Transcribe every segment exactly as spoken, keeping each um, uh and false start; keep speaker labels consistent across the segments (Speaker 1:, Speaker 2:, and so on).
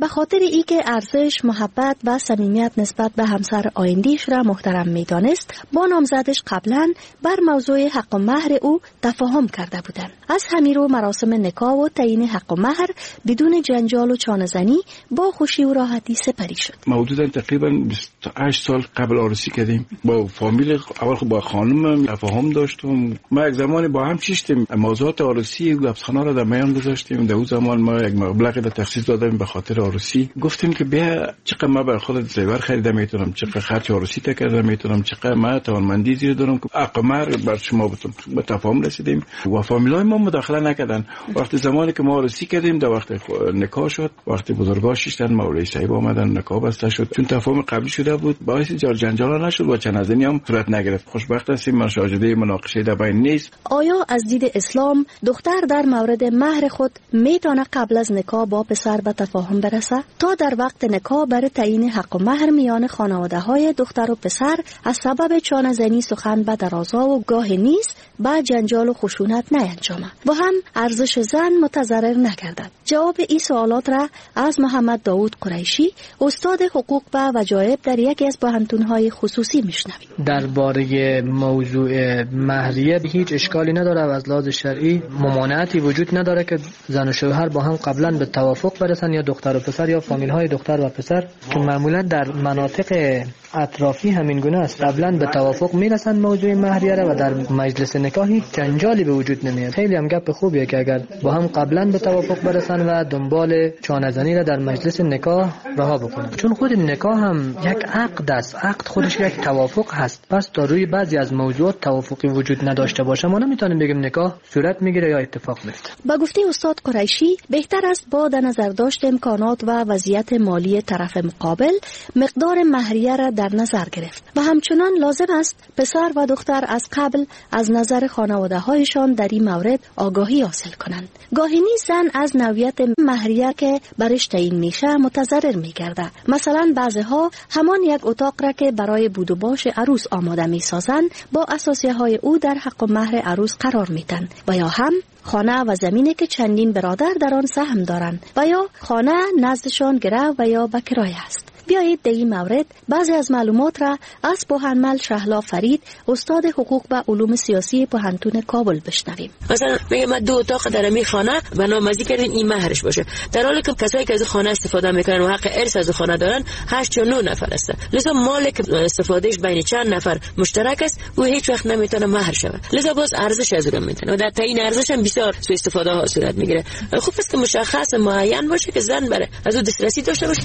Speaker 1: به خاطر ای که ارزش، محبت و صمیمیت نسبت به همسر آینده‌اش را محترم می‌دانست، با نامزدش قبلا بر موضوع حق و مهر او تفاهم کرده بودند. از همین رو مراسم نکاح و تعیین حق و مهر بدون جنجال و چانه‌زنی با خوشی و راحتی سپری شد.
Speaker 2: حدوداً تقریباً بیست و هشت سال قبل عروسی کردیم. با فامیل اول با خانم تفاهم داشتم. ما یک زمانی با هم چیشتیم موضوعات عروسی و لبسخانه را در میان گذاشتیم. در اون زمان ما یک مبلغی را تخصیص دادیم به خاطر عروسی. گفتیم که بیا چقدر ما برای خودت زیور خریده میتونم، چقدر خرج عروسی تکرده میتونم، چقدر ما توانمندی زیر دارم که حق مهر بر شما بتونم. به تفاهم رسیدیم و فامیلای ما مداخله نکردن. وقتی زمانی که ما عروسی کردیم در وقت نکاح شد، وقتی بزرگا شیشتن مولوی صاحب آمدن نکاح بسته شد. چون تفاهم قبلی شده بود باعث جار جنجال نشد و چنازنی هم صورت نگرفت. خوشبخت هستیم ما شاهده مناقشه در بین نیست.
Speaker 1: آیا از دید اسلام دختر در مورد مهر خود میتونه قبل از نکاح با پسر به تفاهم برسه تا در وقت نکاح برای تعیین حق و مهر میان خانواده‌های دختر و پسر از سبب چانه‌زنی سخن به درازا و گاه نیست با جنجال و خشونت نینجامه و هم ارزش زن متضرر نگردد؟ جواب این سوالات را از محمد داوود قریشی، استاد حقوق و وجایب در یکی از پوهنتون‌های خصوصی میشنویم.
Speaker 3: درباره موضوع مهریه هیچ اشکالی نداره و از لحاظ شرعی ممانعتی وجود نداره که زن و شوهر با هم قبلا به توافق برسن، یا دختر و پسر یا فامیل‌های دختر و پسر که معمولا در مناطق اطرافی همین گونه است، قبلا به توافق میرسن موضوع مهریه را و در مجلس نکاحی جنجالی به وجود نمیاد. خیلی هم گپ خوبیه که اگر با هم قبلا به توافق برسن و دنبال چانه‌زنی را در مجلس نکاح رها بکنن، چون خود نکاح هم یک عقد است. عقد خودش یک توافق هست. پس تا روی بعضی از موضوعات توافقی وجود نداشته باشه ما نمیتونیم بگیم نکاح صورت میگیره یا اتفاق میفته.
Speaker 1: با گفته استاد قریشی بهتر است با در نظر داشت امکانات و وضعیت مالی طرف مقابل مقدار مهریه را در نظر گرفت و همچنان لازم است پسر و دختر از قبل از نظر خانواده هایشان در این مورد آگاهی حاصل کنند. گاهی زن از نوعیت مهریه که برش تعیین میشه متضرر میگرده. مثلا بعضیها همان یک اتاق را که برای بود و باش عروس آماده میسازند با اساسیه های او در حق و مهر عروس قرار میدن و یا هم خانه و زمینی که چندین برادر در آن سهم دارند و یا خانه نزدشان گرو و یا به کرایه است. بیایید در این مورد بعضی از معلومات را از پوهنمل شهلا فرید، استاد حقوق و علوم سیاسی پوهنتون کابل بشنویم.
Speaker 4: مثلا میگه من دو اتاق در می خانه برنامه‌ریزی کردین این مهرش باشه، در حالی که کسایی که از خانه استفاده میکنن و حق ارث از خانه دارن هشت یا نه نفر هستن. لذا مالک استفادهش بین چند نفر مشترک است و هیچ وقت نمیتونه مهر شود. لذا باز ارزش از اون میتونه و در تعیین ارزش هم بسیار سوء استفاده ها صورت میگیره. خوب است که مشخص معین باشه که زن بره از اون دسترسی داشته باشه.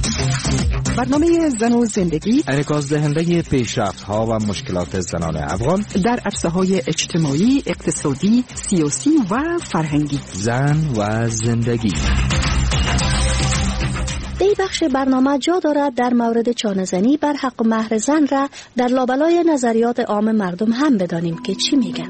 Speaker 5: برنامه زن و زندگی
Speaker 6: انعکاس دهنده پیشرفت‌ها و مشکلات زنان افغان
Speaker 5: در عرصه‌های اجتماعی، اقتصادی، سیاسی و فرهنگی.
Speaker 6: زن و زندگی.
Speaker 1: این بخش برنامه جا دارد در مورد چانه‌زنی بر حق و مهر زن را در لابلای نظریات عام مردم هم بدانیم که چی میگن.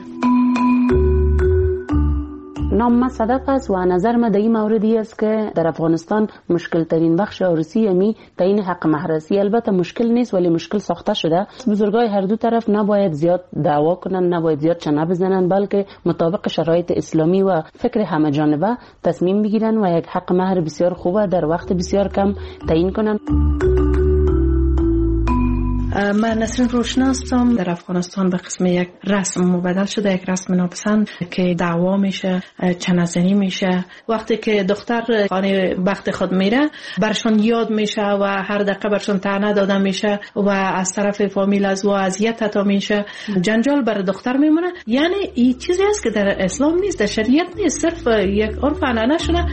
Speaker 7: نام ما صدق است و نظر ما در این موردی است که در افغانستان مشکل ترین بخش عروسی امی تعیین حق مهر است. البته مشکل نیست ولی مشکل ساخته شده. بزرگای هر دو طرف نباید زیاد دعوا کنن، نباید زیاد چنه بزنن، بلکه مطابق شرایط اسلامی و فکر همه جانبه تصمیم بگیرن و یک حق مهر بسیار خوبه در وقت بسیار کم تعیین کنن.
Speaker 8: من نسرین روشنا هستم. در افغانستان به قسم یک رسم مبدل شده، یک رسم ناپسند که دعوا میشه، چنه‌زنی میشه. وقتی که دختر خانه بخت خود میره برشون یاد میشه و هر دقیقه برشون طعنه داده میشه و از طرف فامیل از و اذیت تا میشه، جنجال برای دختر میمونه. یعنی این چیزی است که در اسلام نیست، در شریعت نیست، صرف یک عرف عنعنه شده.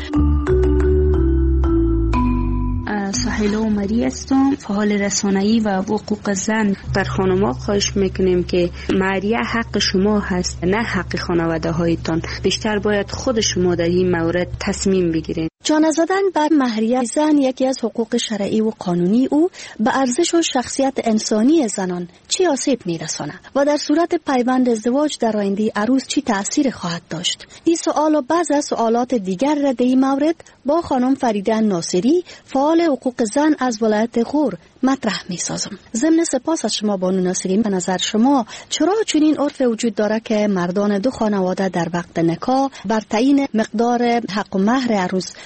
Speaker 9: سهیلا عمری هستم، فعال رسانه‌ای و حقوق زن. در خانم‌ها خواهش میکنیم که مهریه حق شما هست، نه حق خانواده هایتان. بیشتر باید خود شما در این مورد تصمیم بگیرید.
Speaker 1: چانه زدن بر مهریه زن یکی از حقوق شرعی و قانونی او به ارزش و شخصیت انسانی زنان چی آسیب میرساند و در صورت پیوند ازدواج در آینده عروس چی تأثیر خواهد داشت؟ این سوال و بعض از سوالات دیگر را در این مورد با خانم فریده ناصری، فعال حقوق زن از ولایت غور مطرح می سازم. ضمن سپاس از شما بانو ناصری، به نظر شما چرا چنین عرف وجود داره که مردان دو خانواده در وقت نکاح بر تعیین مقدار حق و مهر عروس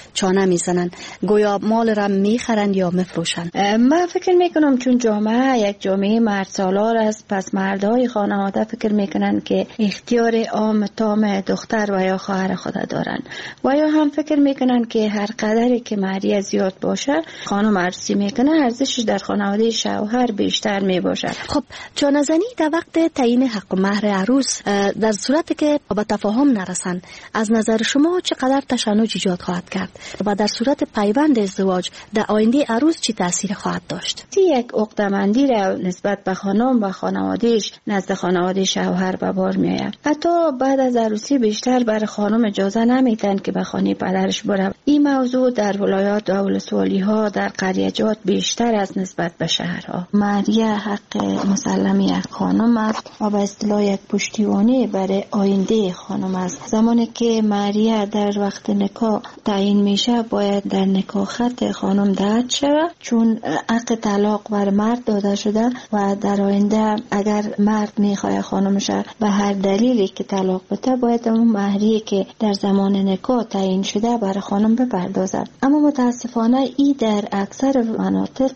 Speaker 1: چانه میزنن، گویا مال را میخرن یا میفروشن.
Speaker 10: من فکر میکنم چون جامعه یک جامعه مرد سالار است، پس مردای خانواده فکر میکنن که اختیار عام تام دختر و یا خواهر خود دارن و یا هم فکر میکنن که هر قدری که مهریه زیاد باشه خانم عروسی میکنه ارزشش در خانواده شوهر بیشتر میباشه.
Speaker 1: خب چانه زنی در وقت تعیین حق مهر عروس در صورتی که به تفاهم نرسن از نظر شما چقدر تشنج ایجاد خواهد کرد و در صورت پیوند ازدواج در آینده عروس چی تاثیر خواهد داشت؟
Speaker 10: یک عقده‌مندی را نسبت به خانم و خانواده‌اش نزد خانواده شوهر به بار میآید. حتی بعد از عروسی بیشتر بر خانم اجازه نمیدن که به خانه پدرش بره. این موضوع در ولایات و ولسوالی‌ها در قریه‌جات بیشتر از نسبت به شهرها. مهریه حق مسلم یک خانم است و به اصطلاح یک پشتیبانی برای آینده خانم است. زمانی که مهریه در وقت نکاح تعیین میشه باید در نکاح خط خانم دهد شود، چون حق طلاق بر مرد داده شده و در آینده اگر مرد میخواد خانمش به هر دلیلی که طلاق بده باید اون مهریه که در زمان نکاح تعیین شده برای خانم بپردازد. اما متاسفانه ای در اکثر مناطق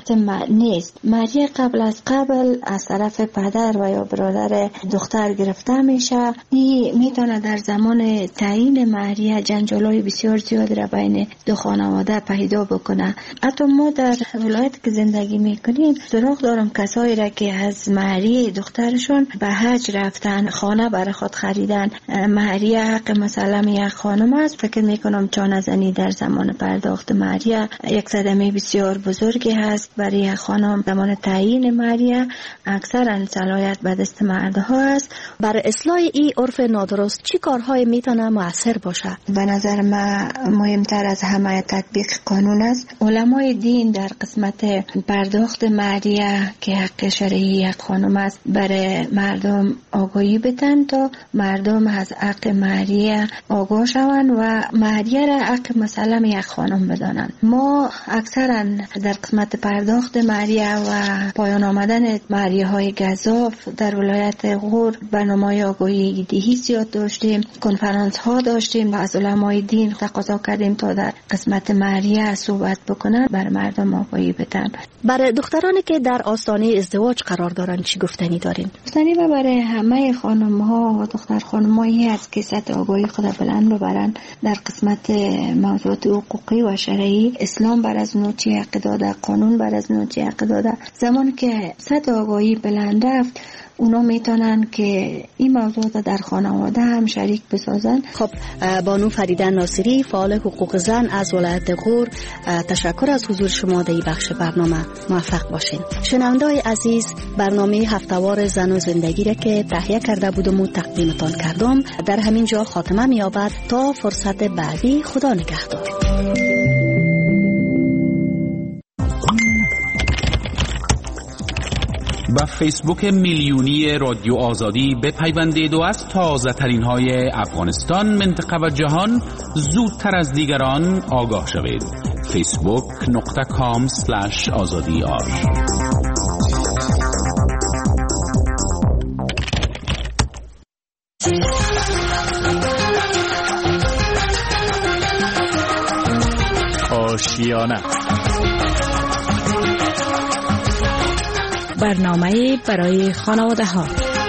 Speaker 10: نیست. مهریه قبل از قبل از طرف پدر و یا برادر دختر گرفته میشه. این میتونه در زمان تعیین مهریه جنجالای بسیار زیاد را بین دو خانواده پیدا بکنه. حتی ما در ولایت که زندگی میکنیم سراغ دارم کسایی را که از مهریه دخترشون به حج رفتن، خانه برای خود خریدن. مهریه حق مسلم یک خانم است. فکر میکنم چانه زنی در زمان پرداخت مهریه یک صدمه بسیار بزرگی هست برای یک خانم. زمان تعیین مهریه اکثرا صلاحیت به دست مردها است.
Speaker 1: برای اصلاح این عرف نادرست چی کارهای میتونه مؤثر باشه؟
Speaker 10: به نظر من مهمتر از همه تطبیق قانون است. علمای دین در قسمت پرداخت مهریه که حق شرعی یک خانم است برای مردم آگاهی بدن تا مردم از حق مهریه آگاه شوند و مهریه را حق مسلم یک خانم بدانند. ما اکثرا در قسمت پرداخت مهریه و پایان آمدن مهریه های گزاف در ولایت غور برنامه آگاهی دهی زیاد داشتیم، کنفرانس ها داشتیم و از علمای دین تقاضا کردیم تا در قسمت مهریه صحبت بکنن بر مردم آگاهی بدن.
Speaker 1: برای دخترانی که در آستانه ازدواج قرار دارن چی گفتنی دارین؟
Speaker 10: گفتنی و برای همه خانم ها و دختر خانم هایی از که سطح آگاهی خود بلند ببرن در قسمت موضوعات حقوقی و شرعی. اسلام بر از نوچی حق داده، قانون بر از نوچی حق داده. زمان که سطح آگاهی بلند رفت اونا میتونن که این موضوعات در خانواده هم شریک بسازن.
Speaker 1: خب بانو فریده ناصری فعال حقوق زن از ولایت غور، تشکر از حضور شما در این بخش برنامه. موفق باشین. شنونده‌های عزیز، برنامه هفته‌وار زن و زندگی را که تهیه کرده بودم و تقدیمتان کردم در همین جا خاتمه می‌یابد. تا فرصت بعدی، خدا نگهدار.
Speaker 11: با فیسبوک میلیونی رادیو آزادی بپیوندید و از تازه ترین های افغانستان، منطقه و جهان زودتر از دیگران آگاه شوید. فیسبوک نقطه کام سلش آزادی آر.
Speaker 12: آشیانه،
Speaker 13: برنامه برای خانواده ها.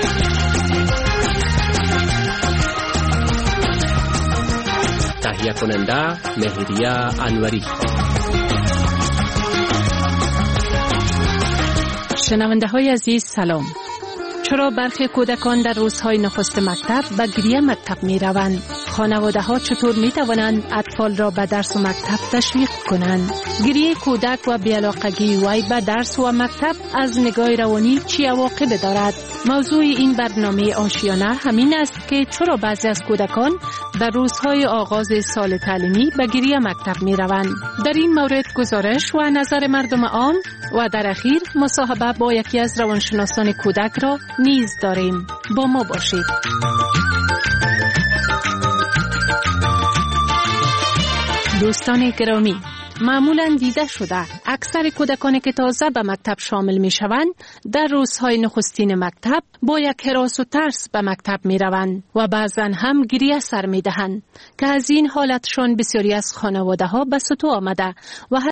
Speaker 12: تهیه کننده مهریه انوری.
Speaker 13: شنونده های عزیز سلام. چرا برخی کودکان در روزهای نخست مکتب به گریه مکتب می روند؟ خانواده ها چطور می توانند اطفال را به درس و مکتب تشویق کنند؟ گریه کودک و بی‌علاقگی وی به درس و مکتب از نگاه روانی چی عواقب دارد؟ موضوع این برنامه آشیانه همین است که چرا بعضی از کودکان در روزهای آغاز سال تعلیمی به گریه مکتب می روند. در این مورد گزارش و نظر مردم عام و در اخیر مصاحبه با یکی از روانشناسان کودک را نیز داریم. با ما باشید. دوستان گرامی، معمولا دیده شده اکثر کودکانی که تازه به مکتب شامل می شوند در روزهای نخستین مکتب با یک هراس و ترس به مکتب می روند و بعضا هم گریه سر می دهند که از این حالتشان بسیاری از خانواده ها به سطوح آمده و